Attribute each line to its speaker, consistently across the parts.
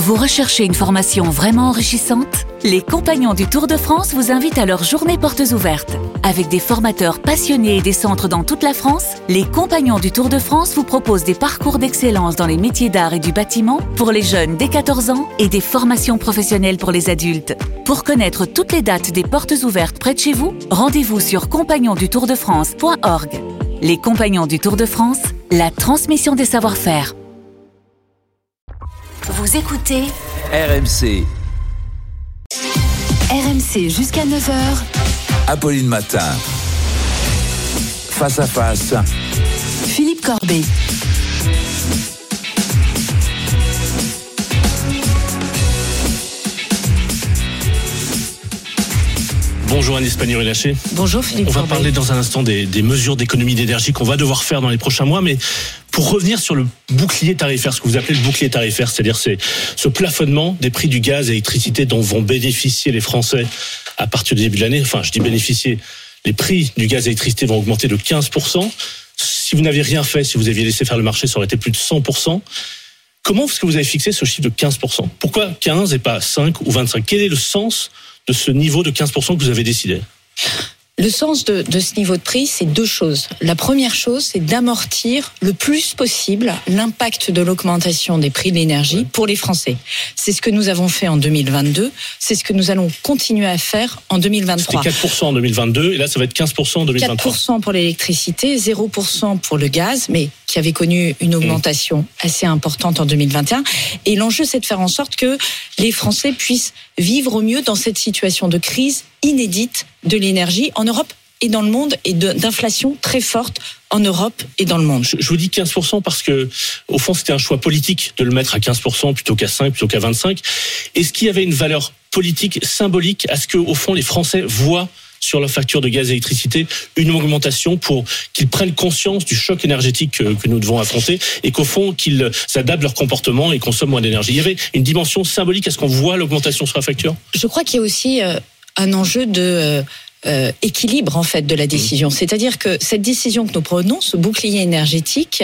Speaker 1: Vous recherchez une formation vraiment enrichissante ? Les Compagnons du Tour de France vous invitent à leur journée portes ouvertes. Avec des formateurs passionnés et des centres dans toute la France, les Compagnons du Tour de France vous proposent des parcours d'excellence dans les métiers d'art et du bâtiment pour les jeunes dès 14 ans et des formations professionnelles pour les adultes. Pour connaître toutes les dates des portes ouvertes près de chez vous, rendez-vous sur compagnondutourdefrance.org. Les Compagnons du Tour de France, la transmission des savoir-faire. Vous écoutez
Speaker 2: RMC.
Speaker 1: RMC jusqu'à 9h.
Speaker 2: Apolline Matin. Face à face.
Speaker 1: Philippe Corbet.
Speaker 3: Bonjour Agnès Pannier-Runacher.
Speaker 4: Bonjour Philippe.
Speaker 3: On va
Speaker 4: Corbet.
Speaker 3: parler dans un instant des mesures d'économie d'énergie qu'on va devoir faire dans les prochains mois, mais pour revenir sur le bouclier tarifaire, ce que vous appelez le bouclier tarifaire, c'est-à-dire c'est ce plafonnement des prix du gaz et l'électricité dont vont bénéficier les Français à partir du début de l'année. Enfin, je dis bénéficier, les prix du gaz et l'électricité vont augmenter de 15%. Si vous n'aviez rien fait, si vous aviez laissé faire le marché, ça aurait été plus de 100%. Comment est-ce que vous avez fixé ce chiffre de 15% ? Pourquoi 15 et pas 5 ou 25 ? Quel est le sens de ce niveau de 15% que vous avez décidé ?
Speaker 4: Le sens de ce niveau de prix, c'est deux choses. La première chose, c'est d'amortir le plus possible l'impact de l'augmentation des prix de l'énergie pour les Français. C'est ce que nous avons fait en 2022, c'est ce que nous allons continuer à faire en 2023.
Speaker 3: C'était 4% en 2022 et là ça va être 15% en 2023.
Speaker 4: 4% pour l'électricité, 0% pour le gaz, mais qui avait connu une augmentation assez importante en 2021. Et l'enjeu, c'est de faire en sorte que les Français puissent vivre au mieux dans cette situation de crise inédite de l'énergie en Europe et dans le monde, et d'inflation très forte en Europe et dans le monde.
Speaker 3: Je vous dis 15% parce que, au fond, c'était un choix politique de le mettre à 15% plutôt qu'à 5, plutôt qu'à 25. Est-ce qu'il y avait une valeur politique, symbolique, à ce que, au fond, les Français voient sur leur facture de gaz et d'électricité une augmentation pour qu'ils prennent conscience du choc énergétique que nous devons affronter et qu'au fond, qu'ils adaptent leur comportement et consomment moins d'énergie? Il y avait une dimension symbolique à ce qu'on voit l'augmentation sur la facture?
Speaker 4: Je crois qu'il y a aussi un enjeu de équilibre en fait de la décision. C'est-à-dire que cette décision que nous prenons, ce bouclier énergétique,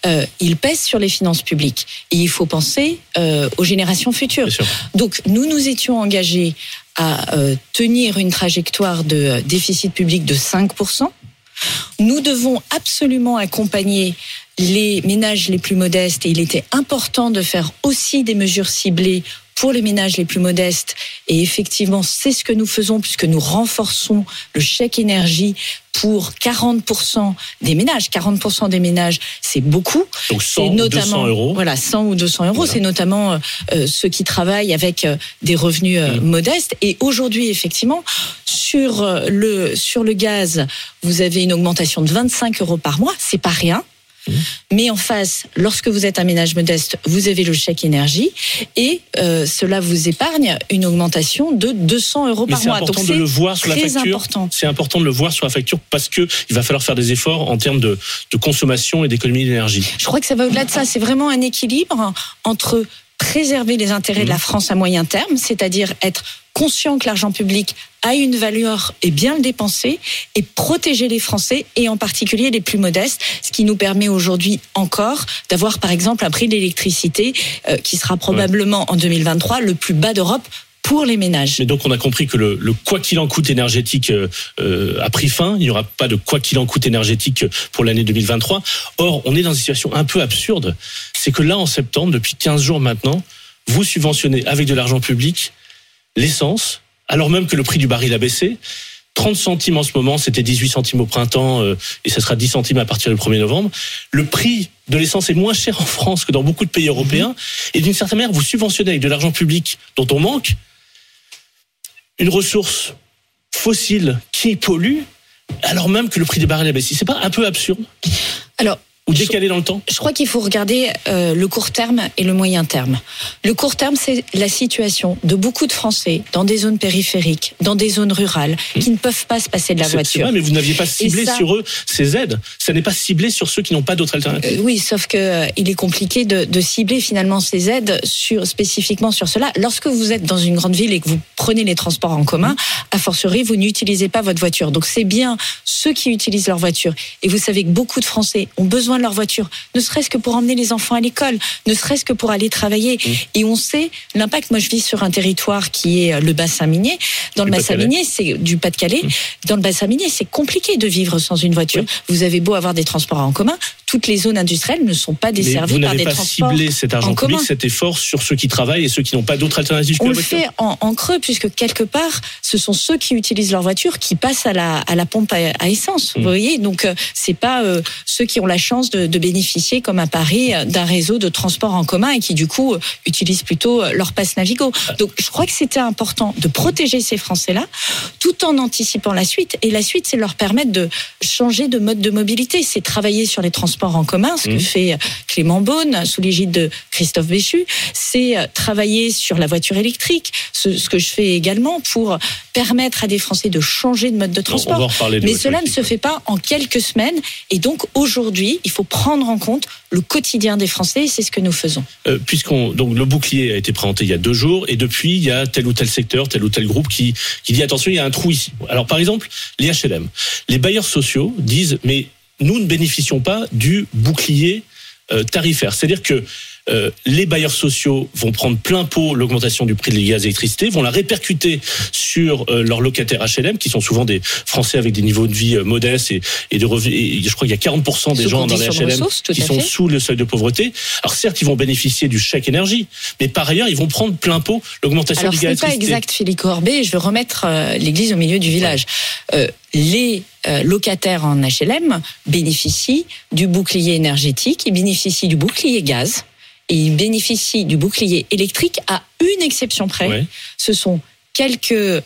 Speaker 4: il pèse sur les finances publiques. Et il faut penser aux générations futures. Donc nous nous étions engagés à tenir une trajectoire de déficit public de 5%. Nous devons absolument accompagner les ménages les plus modestes et il était important de faire aussi des mesures ciblées pour les ménages les plus modestes. Et effectivement, c'est ce que nous faisons puisque nous renforçons le chèque énergie pour 40% des ménages. 40% des ménages, c'est beaucoup.
Speaker 3: Donc 100
Speaker 4: ou
Speaker 3: 200 euros.
Speaker 4: Voilà, 100 ou 200 euros.
Speaker 3: Voilà.
Speaker 4: C'est notamment ceux qui travaillent avec des revenus modestes. Et aujourd'hui, effectivement, sur le gaz, vous avez une augmentation de 25 euros par mois. C'est pas rien. Mais en face, lorsque vous êtes un ménage modeste, vous avez le chèque énergie et cela vous épargne une augmentation de 200 euros par mois.
Speaker 3: Donc c'est important de le voir sur la facture.
Speaker 4: Important.
Speaker 3: C'est important de le voir sur la facture parce que il va falloir faire des efforts en termes de consommation et d'économie d'énergie.
Speaker 4: Je crois que ça va au-delà de ça. C'est vraiment un équilibre entre préserver les intérêts de la France à moyen terme, c'est-à-dire être conscient que l'argent public a une valeur et bien le dépenser et protéger les Français et en particulier les plus modestes, ce qui nous permet aujourd'hui encore d'avoir par exemple un prix de l'électricité qui sera probablement en 2023 le plus bas d'Europe pour les ménages.
Speaker 3: Mais donc on a compris que le quoi qu'il en coûte énergétique a pris fin, il n'y aura pas de quoi qu'il en coûte énergétique pour l'année 2023. Or, on est dans une situation un peu absurde, c'est que là en septembre, depuis 15 jours maintenant, vous subventionnez avec de l'argent public l'essence, alors même que le prix du baril a baissé. 30 centimes en ce moment, c'était 18 centimes au printemps et ça sera 10 centimes à partir du 1er novembre. Le prix de l'essence est moins cher en France que dans beaucoup de pays européens. Et d'une certaine manière, vous subventionnez avec de l'argent public dont on manque une ressource fossile qui pollue, alors même que le prix des barils a baissé. C'est pas un peu absurde ?
Speaker 4: Alors,
Speaker 3: ou décalé dans le temps ?
Speaker 4: Je crois qu'il faut regarder le court terme et le moyen terme. Le court terme, c'est la situation de beaucoup de Français dans des zones périphériques, dans des zones rurales, qui ne peuvent pas se passer de la voiture.
Speaker 3: C'est vrai, mais vous n'aviez pas ciblé sur eux ces aides. Ça n'est pas ciblé sur ceux qui n'ont pas d'autres alternatives.
Speaker 4: Oui, sauf que il est compliqué de cibler finalement ces aides spécifiquement sur cela. Lorsque vous êtes dans une grande ville et que vous prenez les transports en commun, a fortiori, vous n'utilisez pas votre voiture. Donc c'est bien ceux qui utilisent leur voiture. Et vous savez que beaucoup de Français ont besoin besoin de leur voiture, ne serait-ce que pour emmener les enfants à l'école, ne serait-ce que pour aller travailler. Et on sait l'impact. Moi, je vis sur un territoire qui est le bassin minier. Dans le bassin minier, c'est du Pas-de-Calais. Dans le bassin minier, c'est compliqué de vivre sans une voiture. Vous avez beau avoir des transports en commun, toutes les zones industrielles ne sont pas desservies par des transports en commun. Vous n'avez pas ciblé
Speaker 3: cet argent public, cet effort sur ceux qui travaillent et ceux qui n'ont pas d'autres alternatives que la voiture.
Speaker 4: On le fait en creux, puisque quelque part, ce sont ceux qui utilisent leur voiture qui passent à la pompe à essence. Vous voyez, donc c'est pas ceux qui ont la chance de bénéficier, comme à Paris, d'un réseau de transport en commun et qui du coup utilisent plutôt leur pass Navigo. Donc je crois que c'était important de protéger ces Français-là, tout en anticipant la suite. Et la suite, c'est leur permettre de changer de mode de mobilité. C'est travailler sur les transports en commun, ce que fait Clément Beaune sous l'égide de Christophe Béchu. C'est travailler sur la voiture électrique, ce que je fais également pour permettre à des Français de changer de mode de transport. Mais cela ne se fait pas en quelques semaines. Et donc aujourd'hui, il faut prendre en compte le quotidien des Français. Et c'est ce que nous faisons.
Speaker 3: Donc le bouclier a été présenté il y a 2 jours et depuis il y a tel ou tel secteur, tel ou tel groupe qui dit attention, il y a un trou ici. Alors par exemple, les HLM, les bailleurs sociaux disent mais nous ne bénéficions pas du bouclier tarifaire. C'est-à-dire que les bailleurs sociaux vont prendre plein pot l'augmentation du prix des gaz et l'électricité, vont la répercuter sur leurs locataires HLM, qui sont souvent des Français avec des niveaux de vie modestes et de revenus. Et je crois qu'il y a 40% des gens dans les HLM qui sont sous le seuil de pauvreté. Alors certes, ils vont bénéficier du chèque énergie, mais par ailleurs, ils vont prendre plein pot l'augmentation du gaz et l'électricité.
Speaker 4: Alors c'est pas exact, Philippe Corbet. Je veux remettre l'église au milieu du village. Les locataires en HLM bénéficient du bouclier énergétique, ils bénéficient du bouclier gaz et ils bénéficient du bouclier électrique à une exception près. Ouais. Ce sont quelques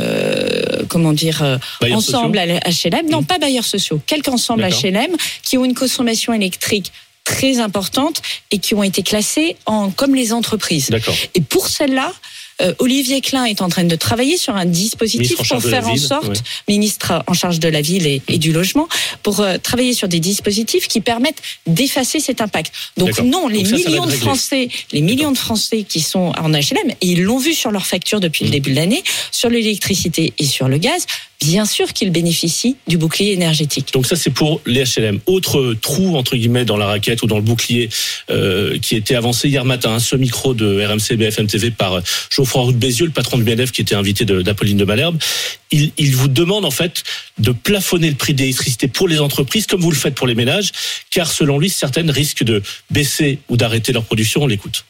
Speaker 4: ensembles HLM, non pas bailleurs sociaux, quelques ensembles HLM qui ont une consommation électrique très importante et qui ont été classés comme les entreprises.
Speaker 3: D'accord.
Speaker 4: Et pour celles-là, Olivier Klein est en train de travailler sur un dispositif pour faire en sorte, ministre en charge de la ville et du logement, pour travailler sur des dispositifs qui permettent d'effacer cet impact. Donc non, les millions de Français qui sont en HLM, et ils l'ont vu sur leur facture depuis le début de l'année, sur l'électricité et sur le gaz, bien sûr qu'ils bénéficient du bouclier énergétique.
Speaker 3: Donc ça, c'est pour les HLM. Autre trou, entre guillemets, dans la raquette ou dans le bouclier qui était avancé hier matin, ce micro de RMC BFM TV par Geoffroy Roux de Bézieux, le patron du BNF qui était invité d'Apolline de Malherbe. Il vous demande en fait de plafonner le prix de l'électricité pour les entreprises comme vous le faites pour les ménages, car selon lui, certaines risquent de baisser ou d'arrêter leur production. On l'écoute.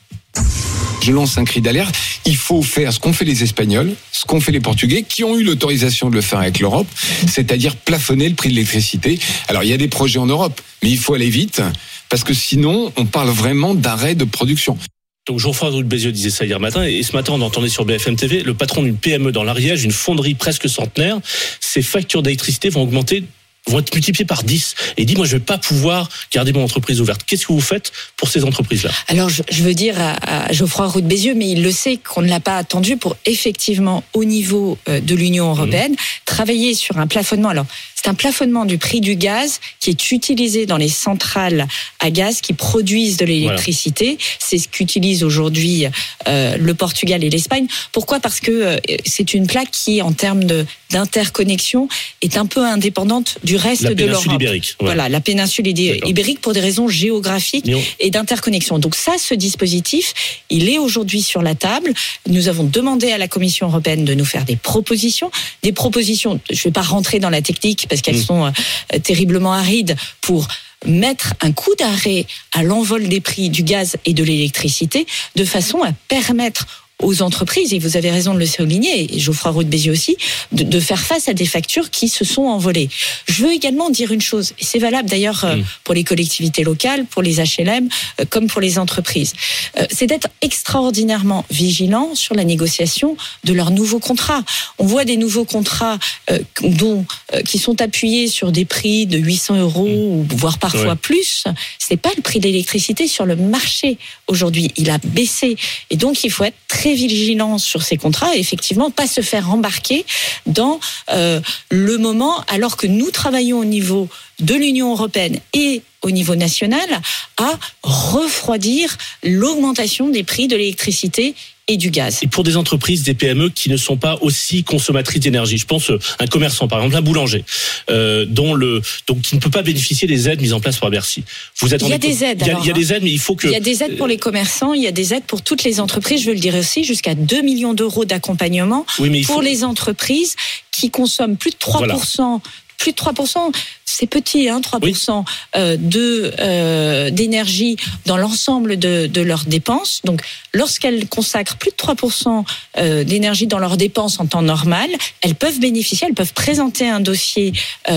Speaker 5: Je lance un cri d'alerte. Il faut faire ce qu'ont fait les Espagnols, ce qu'ont fait les Portugais, qui ont eu l'autorisation de le faire avec l'Europe, c'est-à-dire plafonner le prix de l'électricité. Alors, il y a des projets en Europe, mais il faut aller vite, parce que sinon, on parle vraiment d'arrêt de production.
Speaker 3: Donc Geoffroy Roux de Bézieux disait ça hier matin, et ce matin on entendait sur BFM TV le patron d'une PME dans l'Ariège, une fonderie presque centenaire, ses factures d'électricité vont être multipliées par 10. Et il dit, moi je vais pas pouvoir garder mon entreprise ouverte. Qu'est-ce que vous faites pour ces entreprises-là ?
Speaker 4: Alors je veux dire à Geoffroy Roux de Bézieux, mais il le sait qu'on ne l'a pas attendu pour effectivement au niveau de l'Union européenne travailler sur un plafonnement. Alors c'est un plafonnement du prix du gaz qui est utilisé dans les centrales à gaz qui produisent de l'électricité. Voilà. C'est ce qu'utilisent aujourd'hui le Portugal et l'Espagne. Pourquoi ? Parce que c'est une plaque qui, en termes d'interconnexion, est un peu indépendante du reste de l'Europe. La péninsule ibérique. Ouais. Voilà, la péninsule ibérique pour des raisons géographiques et d'interconnexion. Donc ça, ce dispositif, il est aujourd'hui sur la table. Nous avons demandé à la Commission européenne de nous faire des propositions. Des propositions, je ne vais pas rentrer dans la technique parce qu'elles sont terriblement arides pour mettre un coup d'arrêt à l'envol des prix du gaz et de l'électricité de façon à permettre aux entreprises, et vous avez raison de le souligner, et Geoffroy Roux de Bézieux aussi, de faire face à des factures qui se sont envolées. Je veux également dire une chose, et c'est valable d'ailleurs pour les collectivités locales, pour les HLM, comme pour les entreprises, c'est d'être extraordinairement vigilant sur la négociation de leurs nouveaux contrats. On voit des nouveaux contrats qui sont appuyés sur des prix de 800 €, ou voire parfois plus. C'est pas le prix de l'électricité sur le marché aujourd'hui. Il a baissé. Et donc, il faut être très vigilant sur ces contrats et effectivement pas se faire embarquer dans le moment, alors que nous travaillons au niveau de l'Union européenne et au niveau national à refroidir l'augmentation des prix de l'électricité et du gaz.
Speaker 3: Et pour des entreprises, des PME qui ne sont pas aussi consommatrices d'énergie, je pense à un commerçant, par exemple un boulanger, donc qui ne peut pas bénéficier des aides mises en place par Bercy. Vous attendez
Speaker 4: il y a des aides.
Speaker 3: Il y a des aides, mais il faut que...
Speaker 4: Il y a des aides pour les commerçants, il y a des aides pour toutes les entreprises, je veux le dire aussi, jusqu'à 2 millions d'euros d'accompagnement pour les entreprises qui consomment plus de 3%. Voilà. Plus de 3%, c'est petit, 3% d'énergie dans l'ensemble de leurs dépenses. Donc, lorsqu'elles consacrent plus de 3% d'énergie dans leurs dépenses en temps normal, elles peuvent bénéficier, elles peuvent présenter un dossier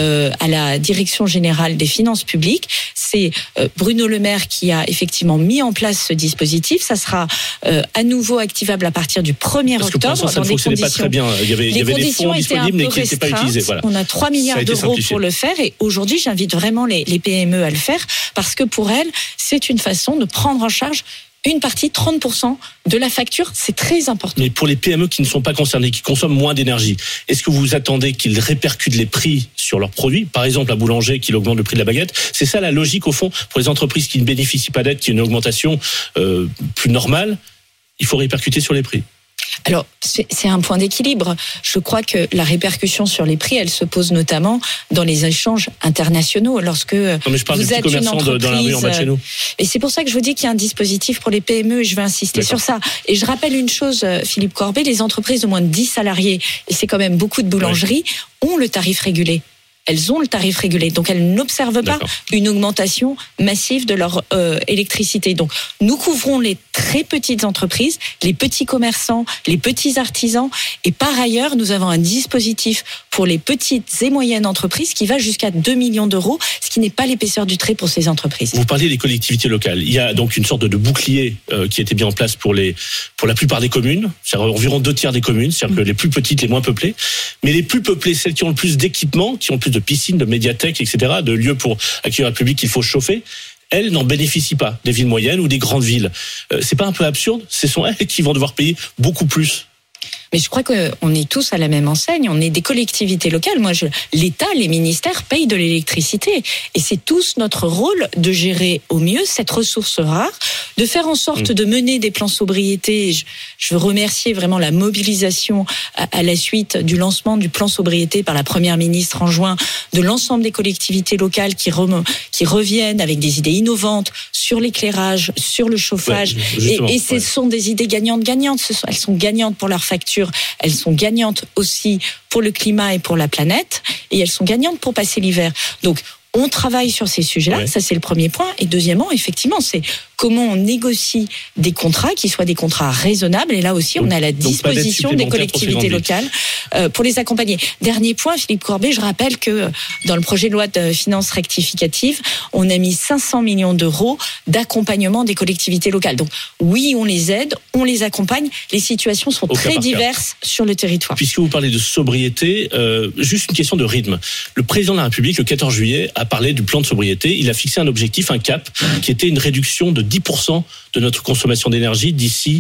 Speaker 4: à la Direction générale des finances publiques. C'est Bruno Le Maire qui a effectivement mis en place ce dispositif. Ça sera à nouveau activable à partir du 1er octobre.
Speaker 3: Parce que ça ne fonctionnait pas très bien. Il y avait des fonds disponibles mais qui n'étaient pas utilisés. Voilà.
Speaker 4: On a 3 milliards d'euros pour le faire et aujourd'hui j'invite vraiment les PME à le faire parce que pour elles c'est une façon de prendre en charge une partie, 30% de la facture, c'est très important.
Speaker 3: Mais pour les PME qui ne sont pas concernées, qui consomment moins d'énergie, est-ce que vous attendez qu'ils répercutent les prix sur leurs produits ? Par exemple, un boulanger qui augmente le prix de la baguette. C'est ça la logique au fond pour les entreprises qui ne bénéficient pas d'aide, qui ont une augmentation plus normale. Il faut répercuter sur les prix.
Speaker 4: Alors, c'est un point d'équilibre. Je crois que la répercussion sur les prix, elle se pose notamment dans les échanges internationaux. Lorsque vous êtes une entreprise,
Speaker 3: dans la rue en bas de chez nous.
Speaker 4: Et c'est pour ça que je vous dis qu'il y a un dispositif pour les PME et je vais insister sur ça. Et je rappelle une chose, Philippe Corbet, les entreprises de moins de 10 salariés, et c'est quand même beaucoup de boulangeries, ont le tarif régulé. Elles ont le tarif régulé, donc elles n'observent pas une augmentation massive de leur électricité. Donc nous couvrons les très petites entreprises, les petits commerçants, les petits artisans, et par ailleurs nous avons un dispositif pour les petites et moyennes entreprises qui va jusqu'à 2 millions d'euros, ce qui n'est pas l'épaisseur du trait pour ces entreprises.
Speaker 3: Vous parliez des collectivités locales. Il y a donc une sorte de bouclier qui a été mis en place pour la plupart des communes, c'est-à-dire environ 2/3 des communes, c'est-à-dire que les plus petites, les moins peuplées, mais les plus peuplées, celles qui ont le plus d'équipements, qui ont le plus de piscines, de médiathèques, etc., de lieux pour accueillir le public qu'il faut chauffer, elles n'en bénéficient pas, des villes moyennes ou des grandes villes. C'est pas un peu absurde ? Ce sont elles qui vont devoir payer beaucoup plus.
Speaker 4: Mais je crois qu'on est tous à la même enseigne, on est des collectivités locales. L'État, les ministères payent de l'électricité. Et c'est tous notre rôle de gérer au mieux cette ressource rare, de faire en sorte de mener des plans sobriété. Je veux remercier vraiment la mobilisation à la suite du lancement du plan sobriété par la Première ministre en juin, de l'ensemble des collectivités locales qui reviennent avec des idées innovantes sur l'éclairage, sur le chauffage. Et ce sont des idées gagnantes-gagnantes. Elles sont gagnantes pour leur facture. Elles sont gagnantes aussi pour le climat et pour la planète, et elles sont gagnantes pour passer l'hiver. Donc, on travaille sur ces sujets-là, ça c'est le premier point. Et deuxièmement, effectivement, c'est comment on négocie des contrats qui soient des contrats raisonnables. Et là aussi, on a la disposition des collectivités locales pour les accompagner. Dernier point, Philippe Corbet, je rappelle que dans le projet de loi de finances rectificative, on a mis 500 millions d'euros d'accompagnement des collectivités locales. Donc oui, on les aide, on les accompagne. Les situations sont très diverses sur le territoire.
Speaker 3: Puisque vous parlez de sobriété, juste une question de rythme. Le président de la République, le 14 juillet, a parlé du plan de sobriété. Il a fixé un objectif, un cap, qui était une réduction de 10% de notre consommation d'énergie d'ici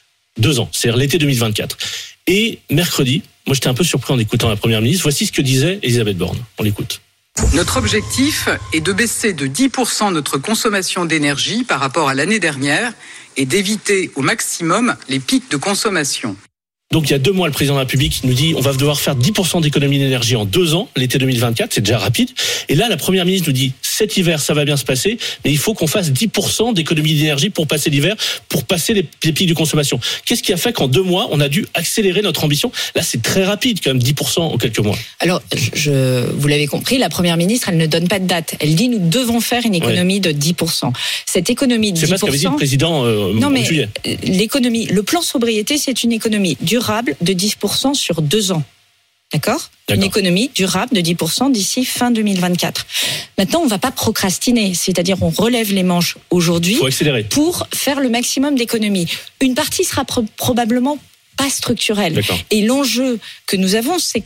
Speaker 3: 2 ans, c'est-à-dire l'été 2024. Et mercredi, moi j'étais un peu surpris en écoutant la Première ministre, voici ce que disait Elisabeth Borne. On l'écoute.
Speaker 6: Notre objectif est de baisser de 10% notre consommation d'énergie par rapport à l'année dernière et d'éviter au maximum les pics de consommation.
Speaker 3: Donc il y a 2 mois, le président de la République nous dit on va devoir faire 10% d'économie d'énergie en 2 ans, l'été 2024, c'est déjà rapide. Et là, la Première ministre nous dit cet hiver, ça va bien se passer, mais il faut qu'on fasse 10% d'économie d'énergie pour passer l'hiver, pour passer les pics de consommation. Qu'est-ce qui a fait qu'en 2 mois, on a dû accélérer notre ambition ? Là, c'est très rapide quand même, 10% en quelques mois.
Speaker 4: Alors, vous l'avez compris, la Première ministre, elle ne donne pas de date. Elle dit nous devons faire une économie de 10%. Cette économie de 10%...
Speaker 3: C'est pas ce qu'avait dit le président en juillet.
Speaker 4: L'économie, le plan sobriété, c'est une économie durable de 10% sur 2 ans. D'accord ? Une économie durable de 10% d'ici fin 2024. Maintenant, on ne va pas procrastiner, c'est-à-dire on relève les manches aujourd'hui pour faire le maximum d'économies. Une partie sera probablement pas structurelle. Et l'enjeu que nous avons, c'est que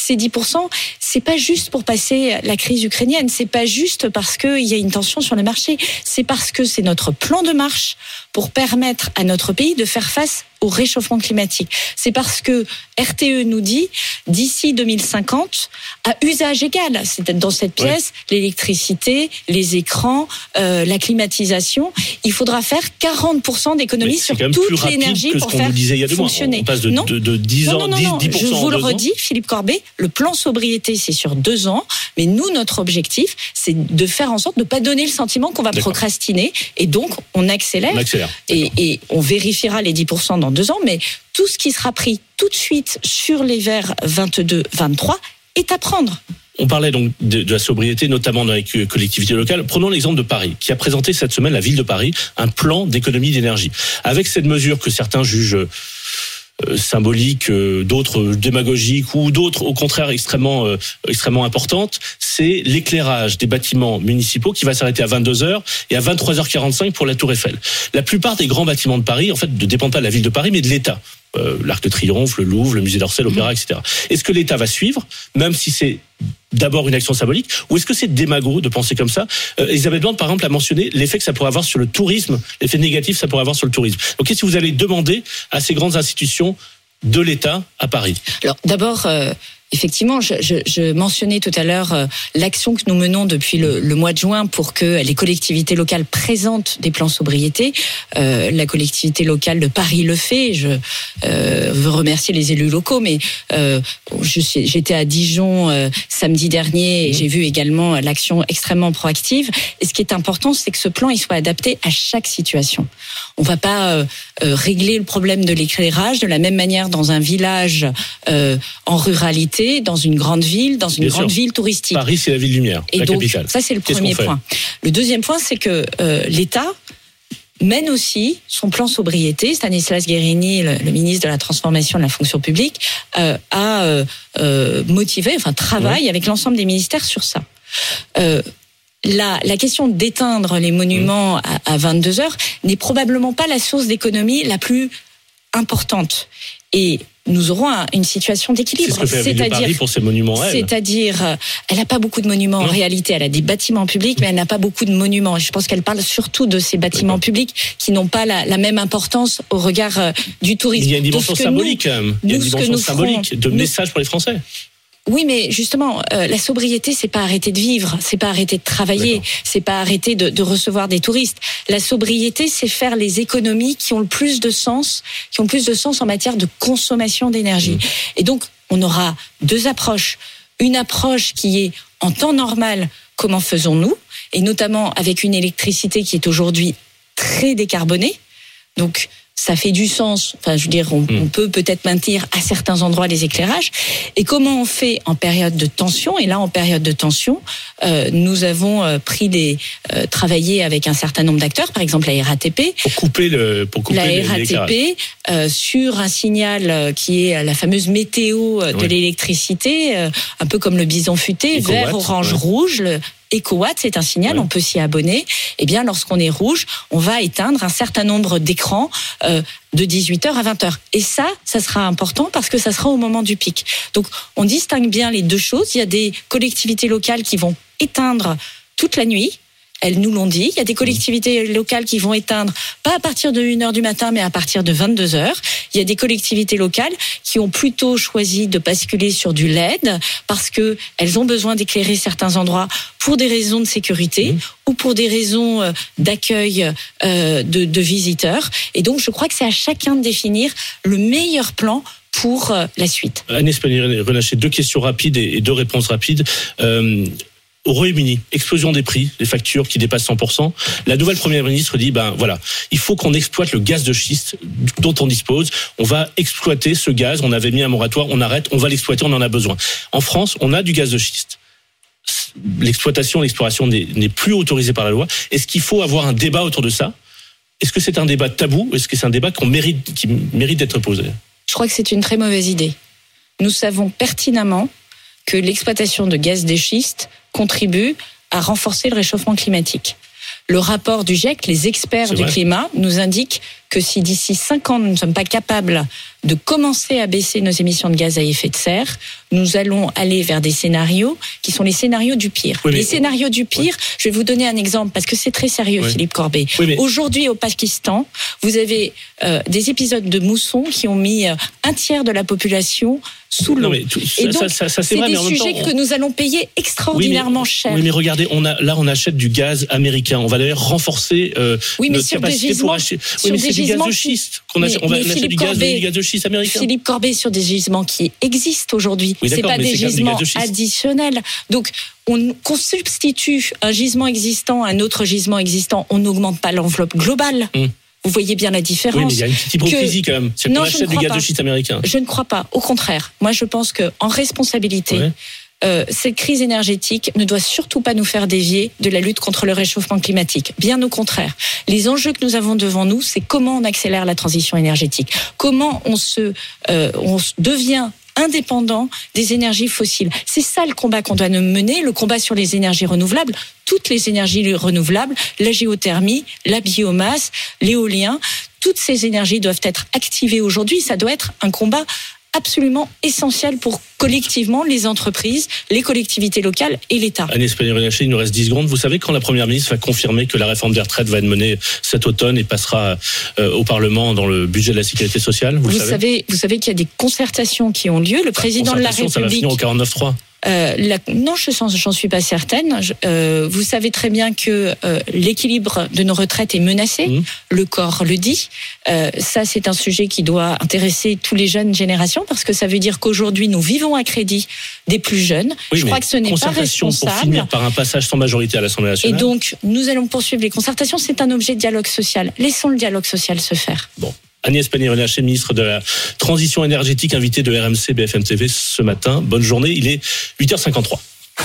Speaker 4: ces 10%, c'est pas juste pour passer la crise ukrainienne, c'est pas juste parce qu'il y a une tension sur le marché, c'est parce que c'est notre plan de marche pour permettre à notre pays de faire face au réchauffement climatique. C'est parce que RTE nous dit, d'ici 2050, à usage égal, c'est dans cette pièce, l'électricité, les écrans, la climatisation, il faudra faire 40% d'économies sur toute l'énergie pour faire fonctionner.
Speaker 3: On passe de 10 ans, 10%
Speaker 4: je vous le redis, Philippe Corbet, le plan sobriété, c'est sur 2 ans, mais nous, notre objectif, c'est de faire en sorte de ne pas donner le sentiment qu'on va procrastiner, et donc on accélère. Et on vérifiera les 10% dans 2 ans, mais tout ce qui sera pris tout de suite sur l'hiver 22-23 est à prendre.
Speaker 3: On parlait donc de la sobriété, notamment dans les collectivités locales. Prenons l'exemple de Paris, qui a présenté cette semaine, la ville de Paris, un plan d'économie d'énergie. Avec cette mesure que certains jugent symbolique, d'autres démagogiques ou d'autres au contraire extrêmement importantes, c'est l'éclairage des bâtiments municipaux qui va s'arrêter à 22h et à 23h45 pour la Tour Eiffel. La plupart des grands bâtiments de Paris, en fait, ne dépendent pas de la ville de Paris, mais de l'État. L'Arc de Triomphe, le Louvre, le Musée d'Orsay, l'Opéra, etc. Est-ce que l'État va suivre, même si c'est d'abord une action symbolique, ou est-ce que c'est démago de penser comme ça? Elisabeth Borne, par exemple, a mentionné l'effet que ça pourrait avoir sur le tourisme, l'effet négatif que ça pourrait avoir sur le tourisme. Donc, qu'est-ce que vous allez demander à ces grandes institutions de l'État à Paris?
Speaker 4: Alors, d'abord, effectivement, je mentionnais tout à l'heure l'action que nous menons depuis le mois de juin pour que les collectivités locales présentent des plans sobriété. La collectivité locale de Paris le fait. Je veux remercier les élus locaux, mais j'étais à Dijon samedi dernier et j'ai vu également l'action extrêmement proactive. Et ce qui est important, c'est que ce plan il soit adapté à chaque situation. On ne va pas régler le problème de l'éclairage de la même manière dans un village en ruralité, dans une grande ville, dans une grande ville touristique.
Speaker 3: Paris, c'est la ville lumière,
Speaker 4: et
Speaker 3: la
Speaker 4: donc,
Speaker 3: capitale.
Speaker 4: Ça, c'est le premier point. Le deuxième point, c'est que l'État mène aussi son plan sobriété. Stanislas Guerini, le ministre de la Transformation de la fonction publique, a motivé, travaille avec l'ensemble des ministères sur ça. La question d'éteindre les monuments à 22h n'est probablement pas la source d'économie la plus importante. Et nous aurons une situation d'équilibre.
Speaker 3: C'est ce que fait la ville de Paris pour ses monuments.
Speaker 4: C'est-à-dire, elle n'a pas beaucoup de monuments en réalité. Elle a des bâtiments publics, mais elle n'a pas beaucoup de monuments. Je pense qu'elle parle surtout de ces bâtiments publics qui n'ont pas la même importance au regard du tourisme.
Speaker 3: Il y a une dimension symbolique quand même. Il y a une dimension symbolique de message pour les Français.
Speaker 4: Oui, mais justement, la sobriété, c'est pas arrêter de vivre, c'est pas arrêter de travailler, c'est pas arrêter de recevoir des touristes. La sobriété, c'est faire les économies qui ont le plus de sens, en matière de consommation d'énergie. Et donc, on aura 2 approches. Une approche qui est en temps normal, comment faisons-nous, et notamment avec une électricité qui est aujourd'hui très décarbonée. Donc, ça fait du sens. On peut peut-être maintenir à certains endroits les éclairages. Et comment on fait en période de tension? Et là, en période de tension, nous avons travaillé avec un certain nombre d'acteurs, par exemple la RATP.
Speaker 3: Pour couper
Speaker 4: la RATP sur un signal qui est la fameuse météo de l'électricité, un peu comme le bison futé, vert, orange, rouge. EcoWatt, c'est un signal, on peut s'y abonner. Eh bien, lorsqu'on est rouge, on va éteindre un certain nombre d'écrans de 18h à 20h. Et ça sera important parce que ça sera au moment du pic. Donc, on distingue bien les deux choses. Il y a des collectivités locales qui vont éteindre toute la nuit. Elles nous l'ont dit. Il y a des collectivités locales qui vont éteindre, pas à partir de 1h du matin, mais à partir de 22h. Il y a des collectivités locales qui ont plutôt choisi de basculer sur du LED parce que elles ont besoin d'éclairer certains endroits pour des raisons de sécurité ou pour des raisons d'accueil de visiteurs. Et donc, je crois que c'est à chacun de définir le meilleur plan pour la suite.
Speaker 3: Agnès Pannier-Runacher, 2 questions rapides et 2 réponses rapides. Au Royaume-Uni, explosion des prix, les factures qui dépassent 100%. La nouvelle première ministre dit, il faut qu'on exploite le gaz de schiste dont on dispose. On va exploiter ce gaz. On avait mis un moratoire, on arrête, on va l'exploiter, on en a besoin. En France, on a du gaz de schiste. L'exploration n'est plus autorisée par la loi. Est-ce qu'il faut avoir un débat autour de ça? Est-ce que c'est un débat tabou? Est-ce que c'est un débat qui mérite d'être posé?
Speaker 4: Je crois que c'est une très mauvaise idée. Nous savons pertinemment que l'exploitation de gaz de schiste contribue à renforcer le réchauffement climatique. Le rapport du GIEC, les experts du climat, nous indiquent que si d'ici 5 ans, nous ne sommes pas capables de commencer à baisser nos émissions de gaz à effet de serre, nous allons aller vers des scénarios qui sont les scénarios du pire.
Speaker 3: Oui,
Speaker 4: les scénarios du pire, je vais vous donner un exemple parce que c'est très sérieux, Philippe Corbet. Aujourd'hui, au Pakistan, vous avez des épisodes de moussons qui ont mis un tiers de la population sous l'eau. Et donc, c'est des sujets que nous allons payer extraordinairement cher.
Speaker 3: Oui, mais regardez, on achète du gaz américain. On va d'ailleurs renforcer notre capacité pour acheter. Oui, mais c'est du gaz de schiste qu'on achète. On va acheter du gaz de schiste américain.
Speaker 4: Philippe Corbet, sur des gisements qui existent aujourd'hui. C'est pas des gisements additionnels. Donc, qu'on substitue un gisement existant à un autre gisement existant, on n'augmente pas l'enveloppe globale. Vous voyez bien la différence.
Speaker 3: Oui, mais il y a une petite hypocrisie quand même. C'est qu'on achète des gaz de schiste américains.
Speaker 4: Je ne crois pas. Au contraire. Moi, je pense qu'en responsabilité, cette crise énergétique ne doit surtout pas nous faire dévier de la lutte contre le réchauffement climatique. Bien au contraire. Les enjeux que nous avons devant nous, c'est comment on accélère la transition énergétique. Comment on devient indépendant des énergies fossiles. C'est ça le combat qu'on doit mener, le combat sur les énergies renouvelables, toutes les énergies renouvelables, la géothermie, la biomasse, l'éolien, toutes ces énergies doivent être activées aujourd'hui. Ça doit être un combat absolument essentiel pour collectivement les entreprises, les collectivités locales et l'État.
Speaker 3: Agnès Pannier-Runacher, il nous reste 10 secondes. Vous savez quand la Première ministre va confirmer que la réforme des retraites va être menée cet automne et passera au Parlement dans le budget de la Sécurité sociale? Vous savez
Speaker 4: qu'il y a des concertations qui ont lieu. Le président de la République...
Speaker 3: Ça va finir au 49.3.
Speaker 4: Non, j'en suis pas certaine. Vous savez très bien que l'équilibre de nos retraites est menacé. Le corps le dit. Ça, c'est un sujet qui doit intéresser tous les jeunes générations parce que ça veut dire qu'aujourd'hui, nous vivons à crédit des plus jeunes. Je crois que ce n'est pas responsable.
Speaker 3: Pour finir par un passage sans majorité à l'Assemblée nationale.
Speaker 4: Et donc, nous allons poursuivre les concertations. C'est un objet de dialogue social. Laissons le dialogue social se faire.
Speaker 3: Bon. Agnès Pannier-Runacher, ministre de la Transition énergétique, invitée de RMC BFM TV ce matin. Bonne journée, il est 8h53.